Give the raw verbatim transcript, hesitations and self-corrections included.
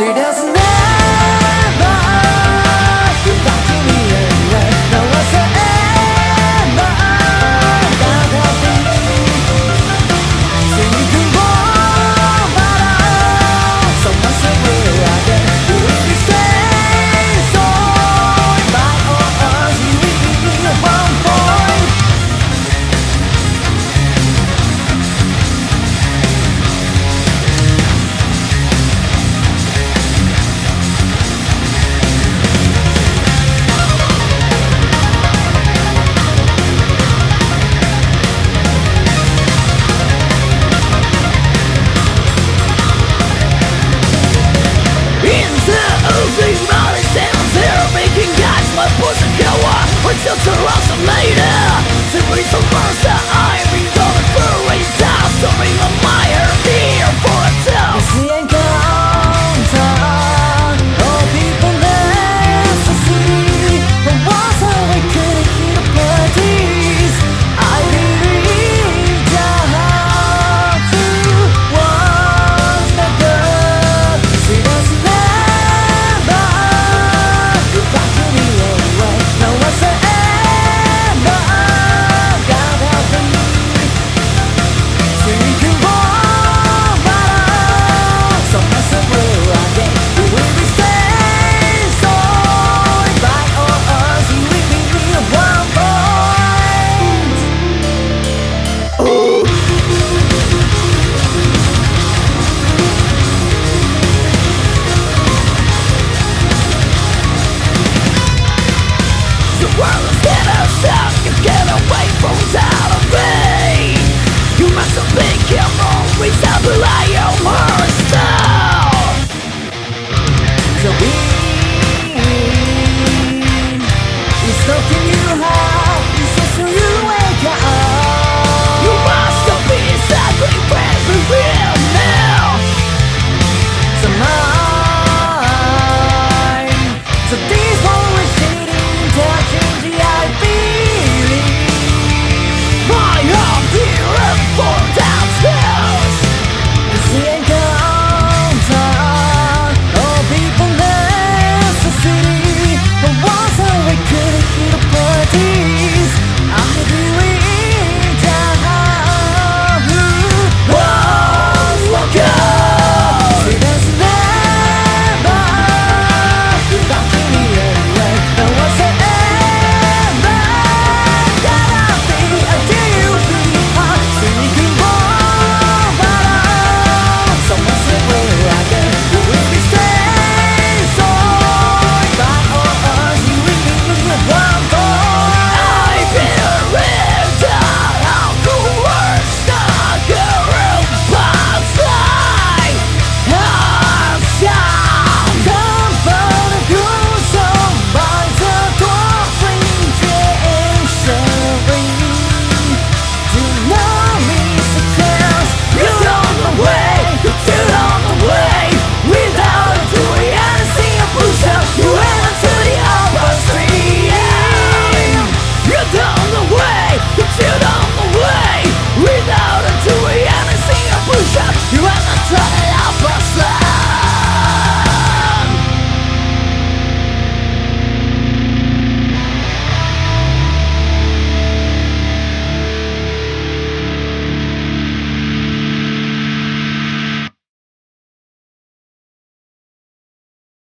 See, there's never goodbye to me anyway. No whatsoever that will be. See me do more, but I'm so much away again. You really stay so by us, you will be one point. Making guys, my boys are cower. We're still to us later. Simply some monster.